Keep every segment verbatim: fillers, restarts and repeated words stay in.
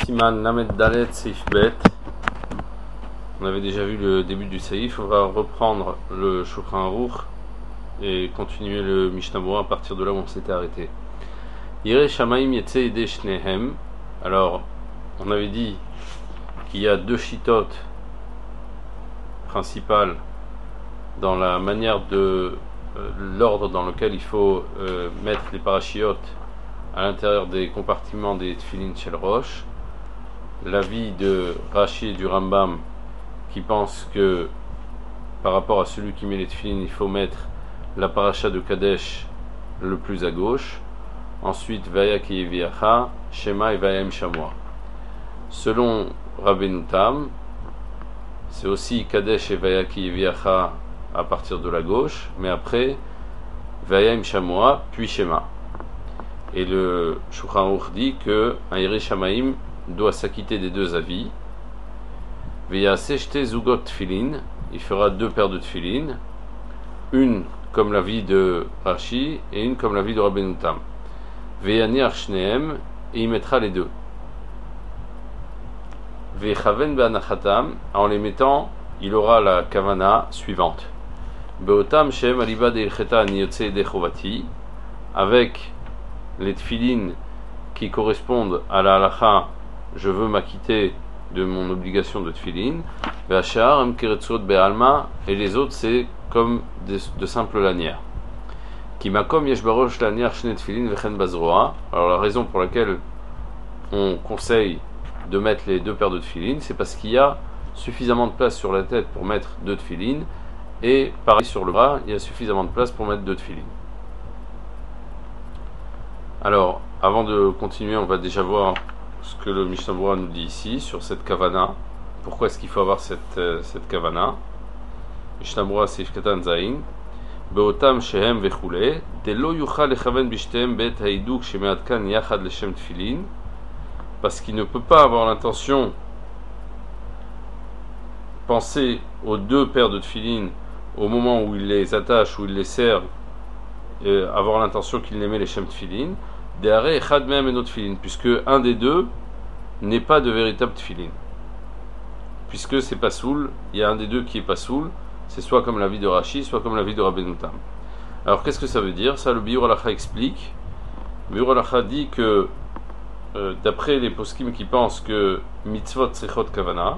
Siman Lamed Dalet Seif Bet. On avait déjà vu le début du Seif. On va reprendre le Shulchan Aruch et continuer le Mishnah Berurah à partir de là où on s'était arrêté. Yireh Shamayim Yetze Yedei Shnehem. Alors, on avait dit qu'il y a deux chitotes principales dans la manière de euh, l'ordre dans lequel il faut euh, mettre les parachiotes à l'intérieur des compartiments des tefilin shel rosh. L'avis de Rashi et du Rambam qui pense que par rapport à celui qui met les tefilin, il faut mettre la paracha de Kadesh le plus à gauche. Ensuite, Vaya ki yeviacha, Shema et Vayem Shamua. Selon Rabbeinu Tam, c'est aussi Kadesh et Vaya ki yeviacha à partir de la gauche, mais après Vayem Shamua, puis Shema. Et le Shulchan Aruch dit que un Yireh Shamayim doit s'acquitter des deux avis. Veyaseh shte zugot tefilin, il fera deux paires de tefilin, une comme l'avis de Rashi et une comme l'avis de Rabbeinu Tam. Veyanir shnehem, et il mettra les deux. Vechaven be'anachatam, en les mettant, il aura la kavana suivante. Beotam shem aliba de'ilcheta ani yotze yedei chovati, avec les tefilin qui correspondent à la halacha, je veux m'acquitter de mon obligation de tefilin, ve'ashar am keretzot be'alma, et les autres c'est comme de, de simples lanières. Kimakom yesh barosh lanière shne tefilin vechen bazroa. Alors la raison pour laquelle on conseille de mettre les deux paires de tefilin, c'est parce qu'il y a suffisamment de place sur la tête pour mettre deux tefilin, et pareil sur le bras, il y a suffisamment de place pour mettre deux tefilin. Alors, avant de continuer, on va déjà voir ce que le Mishnah Berurah nous dit ici sur cette kavana. Pourquoi est-ce qu'il faut avoir cette, euh, cette kavana? Mishnah Berurah Seif Katan Zayin. Beotam shehem vechule, de lo yuchal lechaven bishtem bet haiduk shemeatkan yachad leshem tefilin, parce qu'il ne peut pas avoir l'intention, penser aux deux paires de tefilin au moment où il les attache, où il les serre, et avoir l'intention qu'il les met les shem tefilin, puisque un des deux n'est pas de véritable tefilin. Puisque c'est pas soul, il y a un des deux qui est pas soul, c'est soit comme l'avis de Rashi, soit comme l'avis de Rabbeinu Tam. Alors qu'est-ce que ça veut dire? Ça, le Biur Halacha explique. Le Biur Halacha dit que euh, d'après les poskim qui pensent que mitzvot sechot kavana,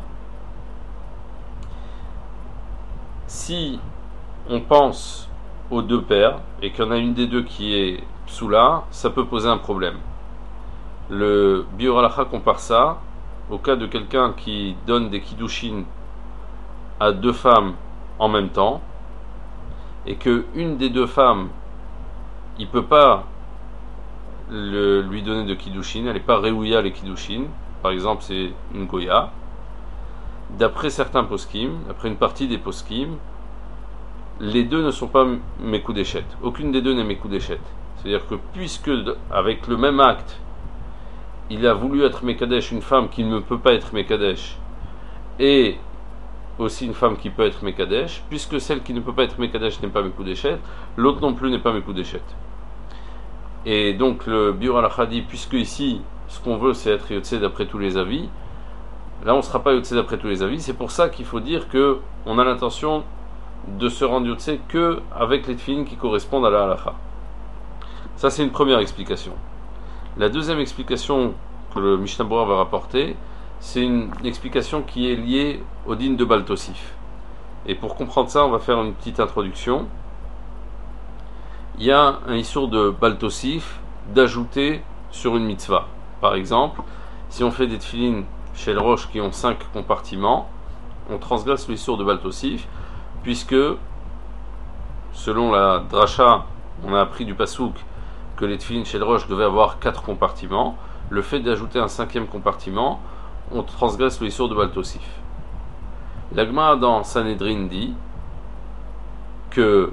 si on pense aux deux paires et qu'il y en a une des deux qui est psoula, ça peut poser un problème. Le Biur Halacha compare ça au cas de quelqu'un qui donne des kiddushin à deux femmes en même temps et que une des deux femmes, il peut pas le, lui donner de kiddushin, elle n'est pas réouïa les kiddushin, par exemple c'est une goya. D'après certains poskim, d'après une partie des poskim, les deux ne sont pas Mekudeshet. Aucune des deux n'est Mekudeshet. C'est-à-dire que puisque avec le même acte, il a voulu être Mekadesh une femme qui ne peut pas être Mekadesh, et aussi une femme qui peut être Mekadesh, puisque celle qui ne peut pas être Mekadesh n'est pas Mekudeshet, l'autre non plus n'est pas Mekudeshet. Et donc le Biur Halacha dit, puisque ici, ce qu'on veut c'est être Yotze d'après tous les avis, là on ne sera pas Yotze d'après tous les avis, c'est pour ça qu'il faut dire que on a l'intention de se rendre Yotze que avec les tefilin qui correspondent à la halacha. Ça c'est une première explication. La deuxième explication que le Mishnah Berurah va rapporter, c'est une explication qui est liée au din de Baltosif. Et pour comprendre ça, on va faire une petite introduction. Il y a un issur de Baltosif d'ajouter sur une mitzvah. Par exemple, si on fait des tefilin shel rosh qui ont cinq compartiments, on transgresse le issur de Baltosif, puisque selon la drasha, on a appris du pasouk que les tefilin shel rosh devaient avoir quatre compartiments. Le fait d'ajouter un cinquième compartiment, on transgresse le issur de Baltosif. La Gemara dans Sanhedrin dit que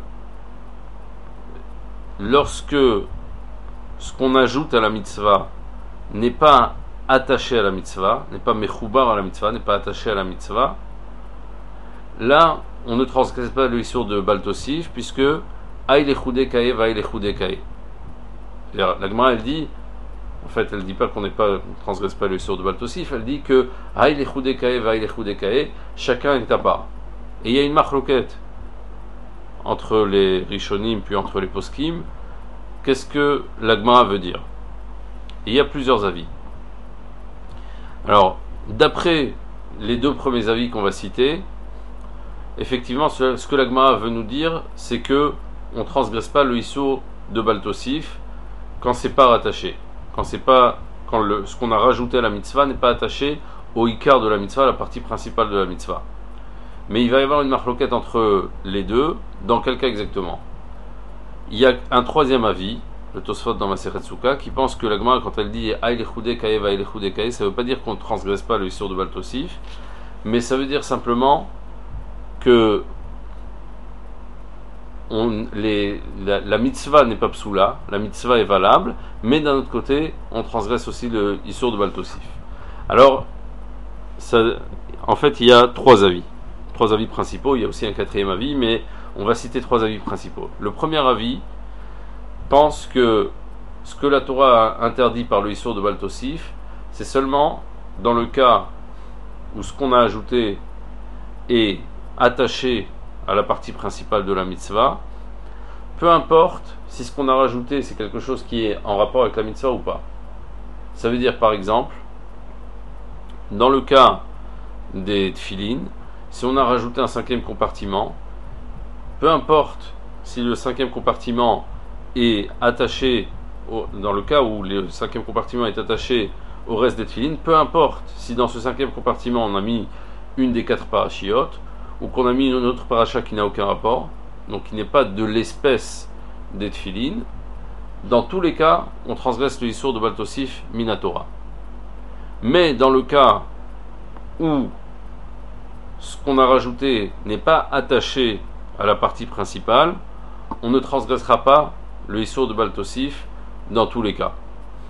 lorsque ce qu'on ajoute à la mitzvah n'est pas attaché à la mitzvah, n'est pas mechoubar à la mitzvah, n'est pas attaché à la mitzvah, là on ne transgresse pas le issur de Baltosif, puisque aïe lechoudé kae va aïe lechoudé kae. La Gemara elle dit En fait, elle ne dit pas qu'on n'est pas, on transgresse pas le Issour de Baltosif, elle dit que Aïe les Choudekae, Aïe les Choudekae, chacun est à part. Et il y a une marloquette entre les Rishonim puis entre les Poskim. Qu'est-ce que l'Agmara veut dire? Et il y a plusieurs avis. Alors, d'après les deux premiers avis qu'on va citer, effectivement, ce que l'Agmara veut nous dire, c'est que on ne transgresse pas le Issour de Baltosif quand c'est pas rattaché. Quand c'est pas, quand le, ce qu'on a rajouté à la mitzvah n'est pas attaché au ikar de la mitzvah, la partie principale de la mitzvah. Mais il va y avoir une marloquette entre les deux. Dans quel cas exactement? Il y a un troisième avis, le Tosfot dans Masechet Souka, qui pense que la Gemara, quand elle dit Aïe l'echoude kae va l'echoude kae, ça ne veut pas dire qu'on ne transgresse pas le Issour de Baltosif, mais ça veut dire simplement que on, les, la, la mitzvah n'est pas psoula, la mitzvah est valable, mais d'un autre côté, on transgresse aussi le Issour de Baltosif. Alors, ça, en fait, il y a trois avis. Trois avis principaux, il y a aussi un quatrième avis, mais on va citer trois avis principaux. Le premier avis pense que ce que la Torah a interdit par le Issour de Baltosif, c'est seulement dans le cas où ce qu'on a ajouté est attaché à la partie principale de la mitzvah, peu importe si ce qu'on a rajouté c'est quelque chose qui est en rapport avec la mitzvah ou pas. Ça veut dire par exemple, dans le cas des tfilines, si on a rajouté un cinquième compartiment, peu importe si le cinquième compartiment est attaché, au, dans le cas où le cinquième compartiment est attaché au reste des tfilines, peu importe si dans ce cinquième compartiment on a mis une des quatre parachiotes, ou qu'on a mis une autre paracha qui n'a aucun rapport, donc qui n'est pas de l'espèce des tfilines, dans tous les cas, on transgresse le Issour de Baltosif Minatora. Mais dans le cas où ce qu'on a rajouté n'est pas attaché à la partie principale, on ne transgressera pas le Issour de Baltosif dans tous les cas.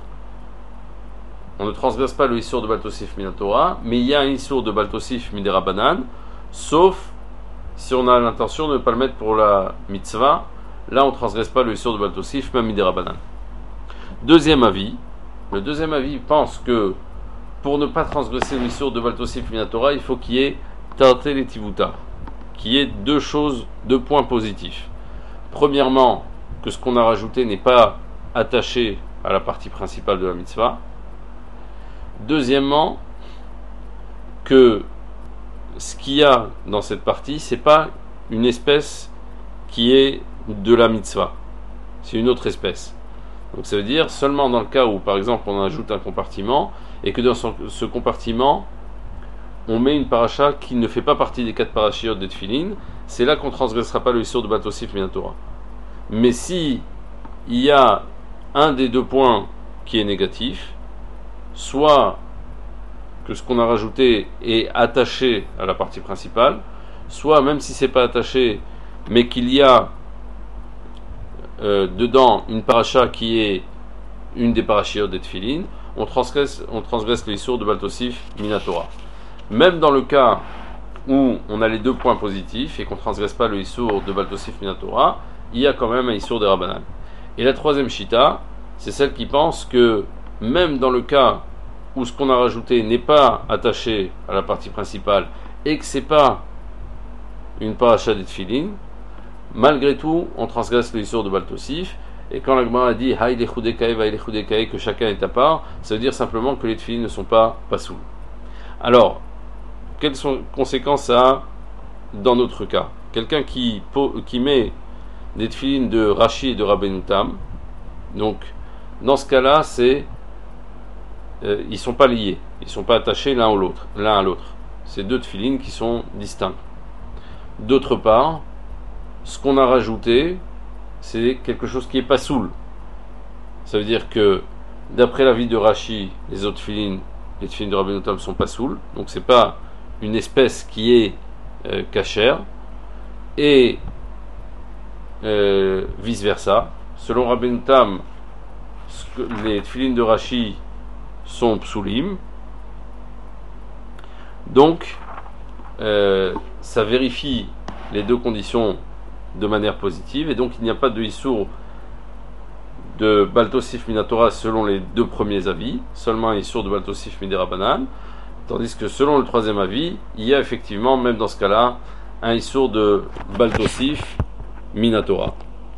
On ne transgresse pas le Issour de Baltosif Minatora, mais il y a un Issour de Baltosif Miderabanan, sauf si on a l'intention de ne pas le mettre pour la mitzvah. Là, on ne transgresse pas le Issour de Baltosif, même Miderabanan. Deuxième avis, le deuxième avis pense que pour ne pas transgresser le Issour de Baltosif Minatora, il faut qu'il y ait Tartel et Tivuta, qu'il y ait deux choses, deux points positifs. Premièrement, que ce qu'on a rajouté n'est pas attaché à la partie principale de la mitzvah. Deuxièmement, que ce qu'il y a dans cette partie, c'est pas une espèce qui est de la mitzvah, c'est une autre espèce. Donc ça veut dire seulement dans le cas où, par exemple, on ajoute un compartiment et que dans son, ce compartiment, on met une paracha qui ne fait pas partie des quatre parachiotes des tfilines, c'est là qu'on ne transgressera pas le Issour de Baltosif Minatora. Mais si il y a un des deux points qui est négatif, soit que ce qu'on a rajouté est attaché à la partie principale, soit même si c'est pas attaché, mais qu'il y a euh, dedans une paracha qui est une des parachiotes des tfilines, on transgresse, on transgresse le Issour de Baltosif Minatora. Même dans le cas où on a les deux points positifs et qu'on ne transgresse pas le Issour de Baltosif Minatora, il y a quand même un Issour de Rabbanan. Et la troisième Shita, c'est celle qui pense que même dans le cas où ce qu'on a rajouté n'est pas attaché à la partie principale et que c'est pas une paracha des tfilines, malgré tout, on transgresse le Issour de Baltosif. Et quand la Gemara a dit Haï l'echudekae va l'echudekae, que chacun est à part, ça veut dire simplement que les tfilines ne sont pas pasouls. Alors, quelles sont les conséquences ça a dans notre cas? Quelqu'un qui, qui met des tfilines de Rashi et de Rabbeinu Tam, donc dans ce cas-là, c'est euh, ils ne sont pas liés, ils ne sont pas attachés l'un à l'autre, l'un à l'autre. C'est deux tfilines qui sont distincts. D'autre part, ce qu'on a rajouté, c'est quelque chose qui est pas soul. Ça veut dire que d'après l'avis de Rashi, les autres tfilines, les tfilines de Rabbeinu Tam sont pas soul, donc c'est pas une espèce qui est euh, cachère, et euh, vice versa. Selon Rabbeinu Tam, les tfilines de Rashi sont psulim, donc euh, ça vérifie les deux conditions de manière positive, et donc il n'y a pas de issour de Baltosif Minatora selon les deux premiers avis, seulement un Issour de Baltosif Miderabanan, tandis que selon le troisième avis, il y a effectivement, même dans ce cas-là, un Issour de Baltosif Minatora.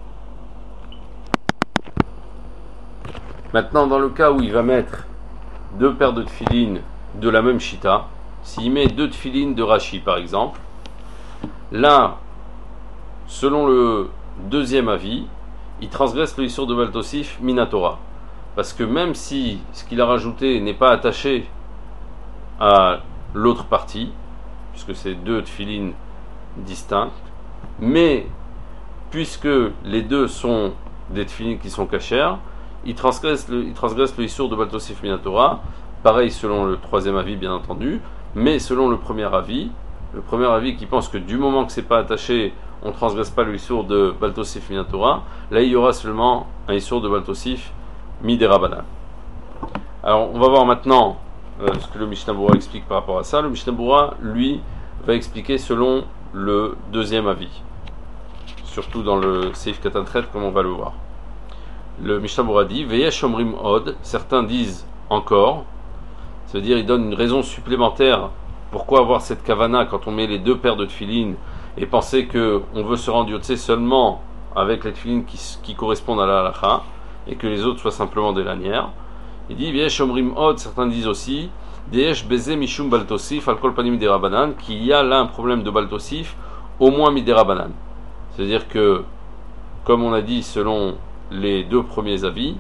Maintenant, dans le cas où il va mettre deux paires de tefilines de la même chita, s'il met deux tefilines de Rashi par exemple, là, selon le deuxième avis, il transgresse le Issour de Baltosif Minatora. Parce que même si ce qu'il a rajouté n'est pas attaché à l'autre partie, puisque c'est deux tefilines distinctes, mais puisque les deux sont des tefilines qui sont cachères, il transgresse le, il transgresse le Issour de Baltosif Minatora, pareil selon le troisième avis bien entendu, mais selon le premier avis, le premier avis qui pense que du moment que c'est pas attaché, on ne transgresse pas le Issour de Baltosif Minatora, là il y aura seulement un Issour de Baltosif Miderabanan. Alors on va voir maintenant euh, ce que le Mishnah Berurah explique par rapport à ça. Le Mishnah Berurah, lui, va expliquer selon le deuxième avis, surtout dans le Seif Katan Chet comme on va le voir. Le Mishnah Berurah dit Veyesh Omrim Od, certains disent encore, c'est-à-dire ils donnent une raison supplémentaire pourquoi avoir cette kavana quand on met les deux paires de tefilines et penser qu'on veut se rendre yotzé seulement avec les tefilines qui, qui correspondent à la halacha et que les autres soient simplement des lanières. Il dit Veyesh Omrim Od, certains disent aussi Deyesh Beze Mishum Baltosif Al Kol Panim Miderabanan, qu'il y a là un problème de Baltosif au moins Miderabanan. C'est-à-dire que, comme on a dit selon les deux premiers avis,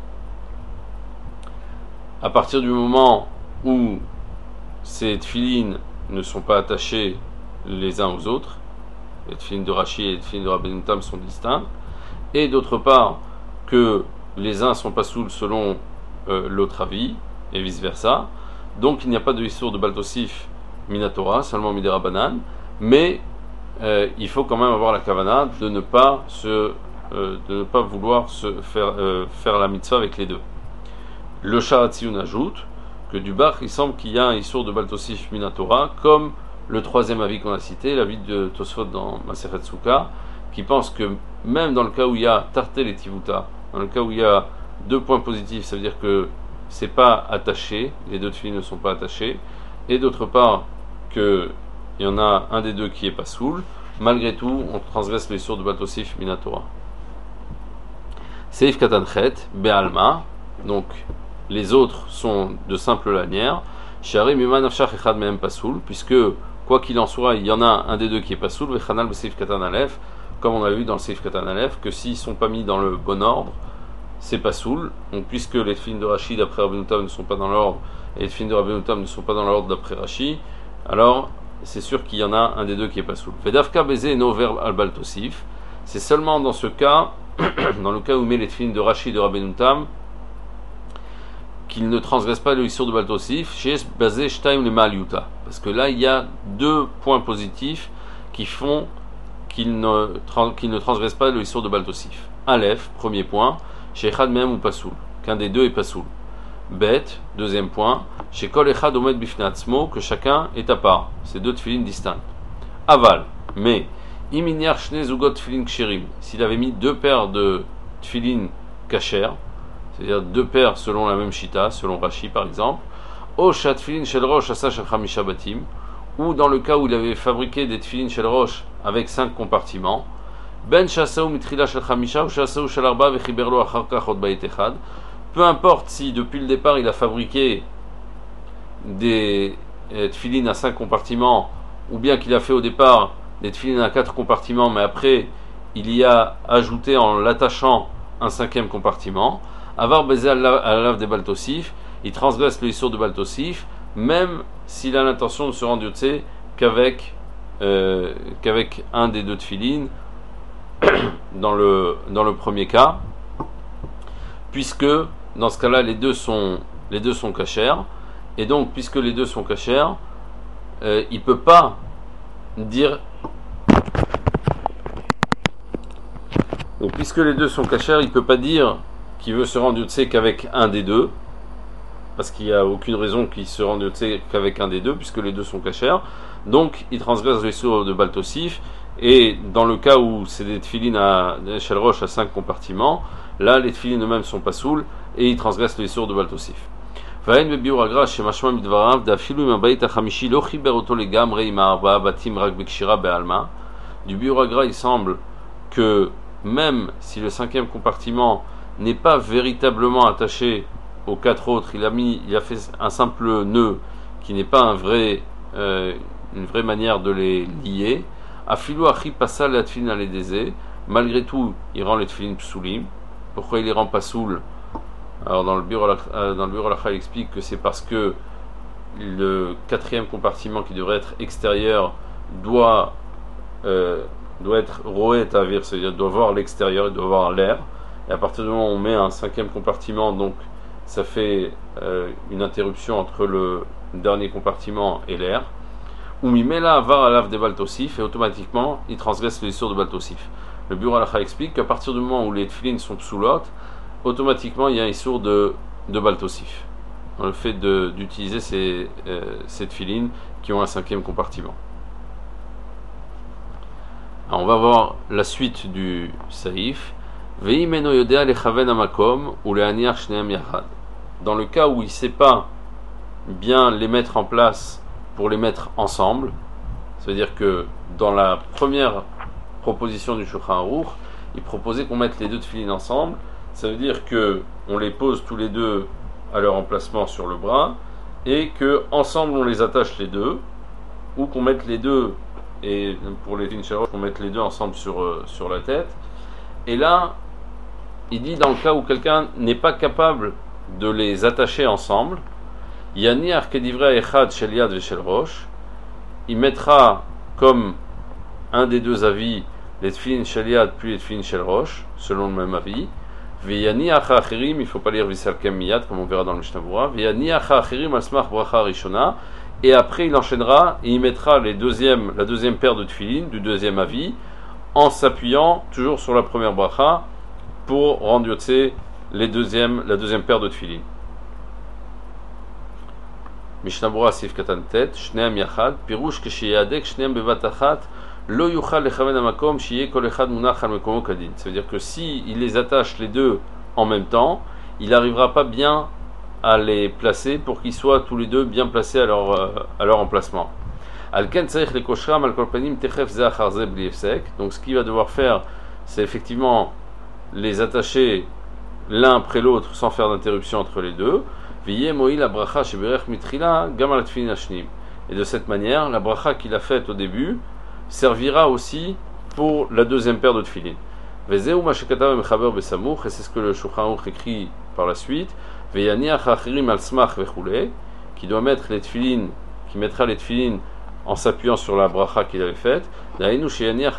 à partir du moment où ces tefilines ne sont pas attachés les uns aux autres, les tefilines de Rashi et les tefilines de Rabbeinu Tam sont distincts, et d'autre part que les uns sont pas saouls selon euh, l'autre avis, et vice versa, donc il n'y a pas de Issour de Baltosif Minatora, seulement Miderabanan, mais euh, il faut quand même avoir la kavana de ne pas se Euh, de ne pas vouloir se faire, euh, faire la mitzvah avec les deux. Le Sharatziun ajoute que du Bach, il semble qu'il y a un Issour de Baltosif Minatora, comme le troisième avis qu'on a cité, l'avis de Tosfot dans Masechet Souka, qui pense que même dans le cas où il y a Tartel et Tivuta, dans le cas où il y a deux points positifs, ça veut dire que c'est pas attaché, les deux filles ne sont pas attachés, et d'autre part qu'il y en a un des deux qui est pas soul, malgré tout, on transgresse le Issour de Baltosif Minatora. Seif Katan Chet, Be'alma, donc les autres sont de simples lanières. Shari Miman Afshach Echad Mehem Pasoul, puisque quoi qu'il en soit, il y en a un des deux qui est Pasoul, Vechanal Seif Katan Aleph, comme on a vu dans le Seif Katan Aleph, que s'ils ne sont pas mis dans le bon ordre, c'est Pasoul. Donc puisque les films de Rashi d'après Rabbeinu Tam ne sont pas dans l'ordre, et les films de Rabbeinu Tam ne sont pas dans l'ordre d'après Rashi, alors c'est sûr qu'il y en a un des deux qui est Pasoul. Vedavka Beze no verbe al Baltosif, c'est seulement dans ce cas, dans le cas où met les tefilines de Rashi et de Rabbeinu Tam, qu'il ne transgresse pas le Issour de Baltosif, chez Bazé Shtaim le Maliuta. Parce que là, il y a deux points positifs qui font qu'il ne, qu'il ne transgresse pas le Issour de Baltosif. Aleph, premier point, chez Echad Mehem ou Pasoul, qu'un des deux est Pasoul. Bet, deuxième point, chez Kol Echad Omed Bifnatzmo, que chacun est à part. C'est deux tefilines distinctes. Aval, mais Iminiar Shne Zugot Tfilin Ksherim, s'il avait mis deux paires de tfilin kashers, c'est-à-dire deux paires selon la même shita, selon Rashi par exemple, O Shat Tfilin Shel Rosh Asa Shel Chamisha Batim, ou dans le cas où il avait fabriqué des tfilin Shel Rosh avec cinq compartiments, Ben Shasaou Mitrila Shel Chamisha ou Shasaou Shel Arba Vechiberlo Achar Kachot Bayit Echad, peu importe si depuis le départ il a fabriqué des tfilin à cinq compartiments, ou bien qu'il a fait au départ des tefilines à quatre compartiments, mais après il y a ajouté en l'attachant un cinquième compartiment. Avar Bezé à la lave des Baltosif, il transgresse le Issour de Baltosif, même s'il a l'intention de se rendre yotzé qu'avec euh, qu'avec un des deux tefilines dans le dans le premier cas, puisque dans ce cas-là les deux sont les deux sont kashers, et donc puisque les deux sont kashers, euh, il peut pas dire. Donc, puisque les deux sont kashers, il ne peut pas dire qu'il veut se rendre yotzé qu'avec un des deux, parce qu'il n'y a aucune raison qu'il se rende yotzé qu'avec un des deux, puisque les deux sont kashers. Donc, il transgresse le Issour de Baltosif, et dans le cas où c'est des tefilines à Shel Rosh à cinq compartiments, là les tefilin eux-mêmes sont pas saouls et ils transgressent les sourds de Baltosif. Vahen bebiur agra shemashma midvarav dafilu im bayit hachamishi lo chiber oto legamre im arba batim rak bekshira be'alma. Du biur agra, il semble que même si le cinquième compartiment n'est pas véritablement attaché aux quatre autres, il a mis, il a fait un simple nœud qui n'est pas un vrai, euh, une vraie manière de les lier. Afilu achi passal la tefilin aledeze. Malgré tout, il rend les tefilin psulim. Pourquoi il les rend pas soul? Alors dans le bureau, dans le bureau Halacha, il explique que c'est parce que le quatrième compartiment qui devrait être extérieur doit euh, doit être roé tavir, c'est-à-dire doit voir l'extérieur, il doit voir l'air. Et à partir du moment où on met un cinquième compartiment, donc ça fait euh, une interruption entre le dernier compartiment et l'air. Ou mimela avar alav de Baltosif, et automatiquement il transgresse les sourds de Baltosif. Le bureau Halacha explique qu'à partir du moment où les tefilin sont psoulot, automatiquement il y a un sourd de, de Baltosif. Dans le fait de, d'utiliser ces, euh, ces tefilin qui ont un cinquième compartiment. Alors on va voir la suite du saïf. Dans le cas où il ne sait pas bien les mettre en place pour les mettre ensemble, c'est-à-dire que dans la première proposition du Shulchan Aruch, il proposait qu'on mette les deux tefilin ensemble. Ça veut dire que on les pose tous les deux à leur emplacement sur le bras et que ensemble on les attache les deux, ou qu'on mette les deux, et pour les tefilin qu'on mette les deux ensemble sur, euh, sur la tête. Et là, il dit dans le cas où quelqu'un n'est pas capable de les attacher ensemble, Yaniar kedivra echad shel yad veshel rosh, il mettra comme un des deux avis les tefilin shel yad puis les tefilin shel rosh, selon le même avis. Veyaniach ha'achirim, il ne faut pas lire visalkem miyad comme on verra dans le Mishnah Berurah. Veyaniach ha'achirim al smach bracha rishona, et après il enchaînera et il mettra les deuxièmes, la deuxième paire de tefilin du deuxième avis en s'appuyant toujours sur la première bracha pour rendre yotse les deuxièmes, la deuxième paire de tefilin. Mishnah Berurah sif katan tet, shneam yachad, pirush keshiyadek shneam bevat achat, lo yuchal lechaven hamakom shiye kol echad munach al mekomo kadin. Ça veut dire que si il les attache les deux en même temps, il n'arrivera pas bien à les placer pour qu'ils soient tous les deux bien placés à leur, euh, à leur emplacement. Alken tzarich lekoshram al kol panim techef ze achar ze bli hefsek. Donc ce qu'il va devoir faire, c'est effectivement les attacher l'un après l'autre sans faire d'interruption entre les deux. Et de cette manière, la bracha qu'il a faite au début servira aussi pour la deuxième paire de tefilin. Et c'est ce que le Shulchan Aruch écrit par la suite. Qui doit mettre les tefilin, qui mettra les tefilin en s'appuyant sur la bracha qu'il avait faite. C'est-à-dire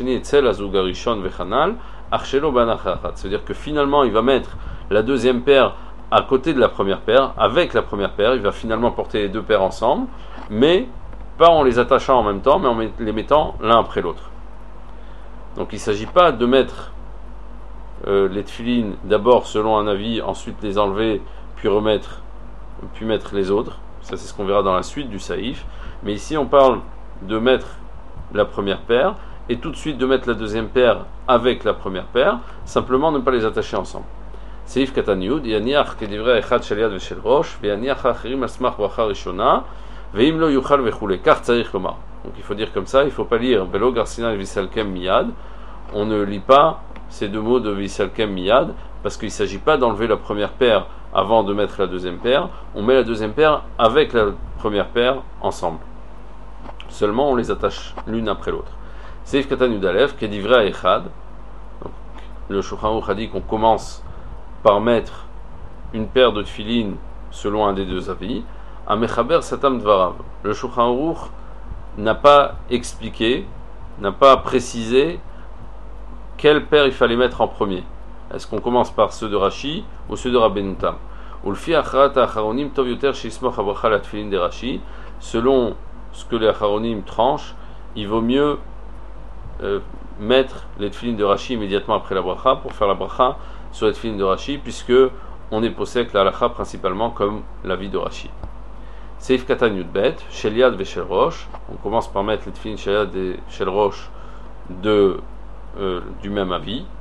que finalement il va mettre la deuxième paire à côté de la première paire, avec la première paire, il va finalement porter les deux paires ensemble, mais pas en les attachant en même temps, mais en les mettant l'un après l'autre. Donc il ne s'agit pas de mettre euh, les tefilin d'abord selon un avis, ensuite les enlever, puis remettre, puis mettre les autres. Ça c'est ce qu'on verra dans la suite du saïf. Mais ici on parle de mettre la première paire, et tout de suite de mettre la deuxième paire avec la première paire, simplement ne pas les attacher ensemble. Seif katan yud, yaniach kedivra echad shel yad veshel rosh, veyaniach ha'achirim al smach bracha rishona, veim lo yuchal vechule, car tzarich lomar. Donc il faut dire comme ça, il ne faut pas lire Belo Garsina Visalkem Miyad. On ne lit pas ces deux mots de Visalkem Miyad, parce qu'il ne s'agit pas d'enlever la première paire avant de mettre la deuxième paire, on met la deuxième paire avec la première paire ensemble. Seulement on les attache l'une après l'autre. Seif katan yud alef, kedivra echad. Le Shulchan Aruch a dit qu'on commence par mettre une paire de tefilin selon un des deux avis. A mechaber satam dvarav. Le Shulchan Aruch n'a pas expliqué, n'a pas précisé quelle paire il fallait mettre en premier. Est-ce qu'on commence par ceux de Rashi ou ceux de Rabbeinu Tam? Ulfi acharat acharonim tov yoter sheismoch habracha la tefilin de Rashi. Selon ce que les acharonim tranchent, il vaut mieux euh, mettre les tefilin de Rashi immédiatement après la bracha pour faire la bracha sur les tefilin de Rashi, puisque on est possède la halacha principalement comme l'avis de Rashi. Seif katan yud bet, shel yad ve shel rosh. On commence par mettre les tefilin shel yad et shel rosh de, euh, du même avis.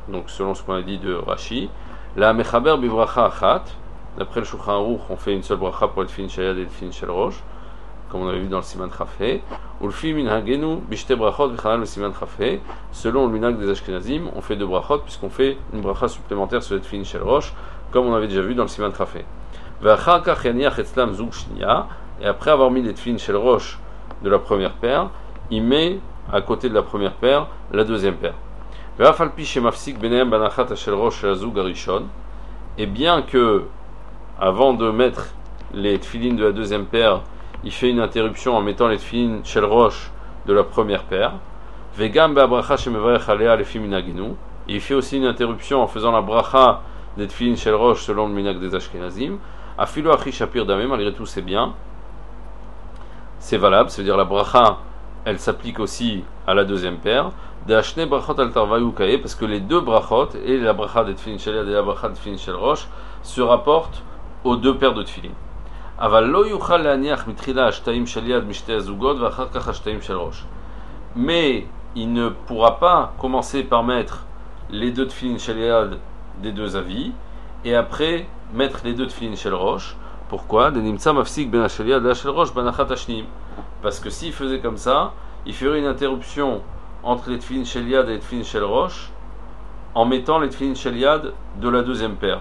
donc selon ce qu'on a dit de Rashi. La mechaber bibracha achat, d'après le Shulchan Aruch, on fait une seule bracha pour le tefillin shel yad et le tefillin shel rosh, comme on avait vu dans le siman chafé. Ulfi minhagenu bishte brachot v'chanal le siman chafé. Selon le minhag des Ashkenazim, on fait deux brachot puisqu'on fait une bracha supplémentaire sur le tefillin shel rosh, comme on avait déjà vu dans le siman chafé. Ve'achar kach yaniach etzlam zug shniya, et après avoir mis les tefillin shel rosh de la première paire, il met à côté de la première paire la deuxième paire. Ve'afal pi shemafsik benehem banachat shel rosh zug arishon, et bien que avant de mettre les tefillin de la deuxième paire, il fait une interruption en mettant les tefillin shel rosh de la première paire. Vegam be'abracha shemevarech alea lefi minagenu, il fait aussi une interruption en faisant la bracha des tefillin shel rosh selon le minag des Ashkenazim. Afilo achi shapir dameh, malgré tout c'est bien, c'est valable, c'est-à-dire la bracha, elle s'applique aussi à la deuxième paire. De hashne brachot al tarvayu kaye, parce que les deux brachot, et la bracha des tefillin shel yad et la bracha des tefillin shel rosh, se rapportent aux deux paires de tefillin. Aval lo yuchal laniach mitrila hashtaim shel yad mishte azugot v'achar kach hashtaim shel rosh. Mais il ne pourra pas commencer par mettre les deux tefillin shel yad des deux avis et après mettre les deux tefillin shel rosh. Pourquoi? Parce que s'il faisait comme ça, il ferait une interruption entre les tefillin shel yad et les tefillin shel rosh en mettant les tefillin shel yad de la deuxième paire.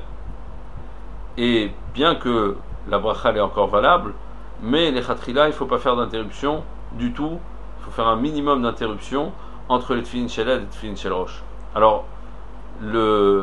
Et bien que la bracha est encore valable, mais les chatrila, il ne faut pas faire d'interruption du tout. Il faut faire un minimum d'interruption entre les tefillin shel yad et les tefillin shel rosh. Alors, le,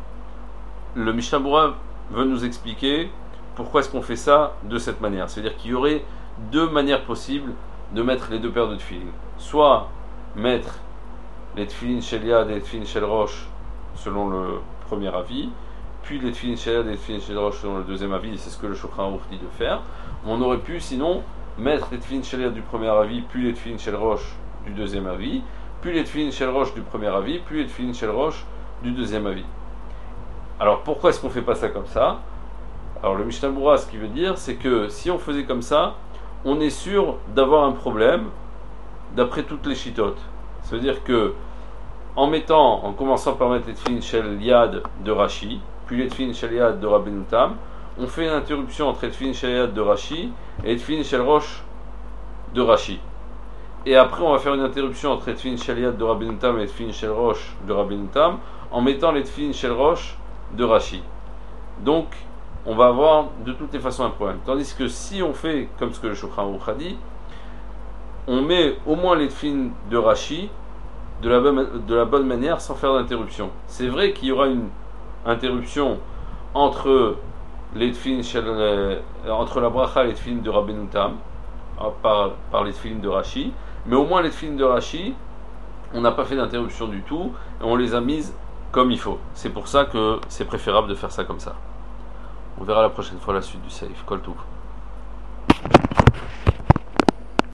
le Mishnah Berurah veut nous expliquer pourquoi est-ce qu'on fait ça de cette manière. C'est-à-dire qu'il y aurait deux manières possibles de mettre les deux paires de tefillin. Soit mettre les tefillin shel yad et les tefillin shel rosh selon le premier avis, puis les tefillin shel yad et les tefillin shel rosh selon le deuxième avis, et c'est ce que le Shulchan Aruch dit de faire. On aurait pu sinon mettre les tefillin shel yad du premier avis, puis les tefillin shel rosh du deuxième avis, puis les tefillin shel rosh du premier avis, puis les tefillin shel rosh du deuxième avis. Alors pourquoi est-ce qu'on ne fait pas ça comme ça? Alors le Mishnah Berurah, ce qu'il veut dire, c'est que si on faisait comme ça, on est sûr d'avoir un problème d'après toutes les chitotes. Ça veut dire que en mettant, en commençant par mettre les tefillin shel yad de Rashi, puis les tefillin shel yad de Rabbeinu Tam, on fait une interruption entre les tefillin shel yad de Rashi et les tefillin shel rosh de Rashi. Et après, on va faire une interruption entre les tefillin shel yad de Rabbeinu Tam et les tefillin shel rosh de Rabbeinu Tam en mettant les tefillin shel rosh de Rashi. Donc, on va avoir de toutes les façons un problème. Tandis que si on fait comme ce que le Shulchan Aruch a dit, on met au moins les tefillin de Rashi de la, bonne, de la bonne manière sans faire d'interruption. C'est vrai qu'il y aura une interruption entre les tefillin euh, entre la bracha et les tefillin de Rabbeinu Tam par, par les tefillin de Rashi, mais au moins les tefillin de Rashi, on n'a pas fait d'interruption du tout et on les a mises comme il faut. C'est pour ça que c'est préférable de faire ça comme ça. On verra la prochaine fois la suite du Seif. Kol Tuv.